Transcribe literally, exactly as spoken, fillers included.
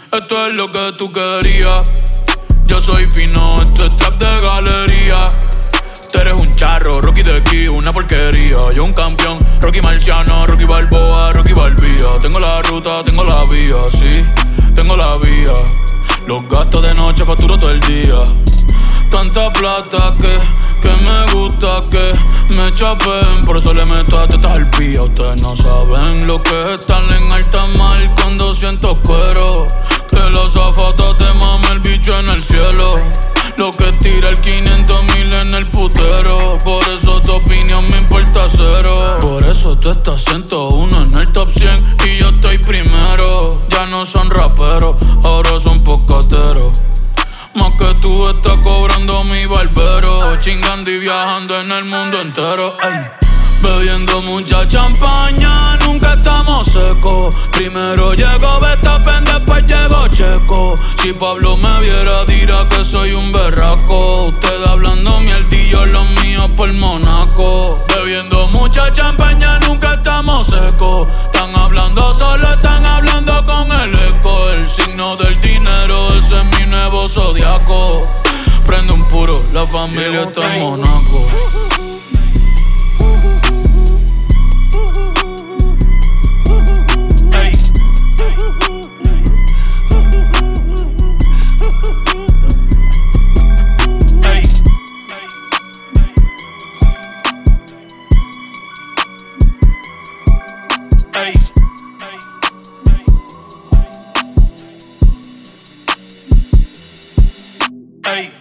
Esto es lo que tú querías. Yo soy fino, esto es trap de galería. Tú eres un charro, Rocky de aquí, una porquería. Yo un campeón, Rocky Marciano, Rocky Balboa, Rocky Balbía. Tengo la ruta, tengo la vía, sí, tengo la vía. Los gastos de noche facturo todo el día. Tanta plata que, que me gusta que me chapen. Por eso le meto a tetas al pía. Ustedes no saben lo que es estar en alta mar cuando siento cuero. Que los azafatas te mame el bicho en el cielo. Lo que tira el quinientos mil en el putero. Por eso tu opinión me importa cero. Por eso tú estás ciento uno en el top cien y yo estoy primero. Ya no son raperos, ahora son pocateros. Más que tú estás cobrando mi barbero. Chingando y viajando en el mundo entero. Ey. Bebiendo mucha champaña, nunca estamos secos. Primero llegó Verstappen, después llegó Checo. Si Pablo me viera dirá que soy un berraco. Ustedes hablando mierdillo, los míos por Monaco. Bebiendo mucha champaña, nunca estamos secos. Están hablando solo, están hablando con el eco. El signo del dinero, ese es mi nuevo zodiaco. Prende un puro, la familia está en Monaco. Hey. Hey.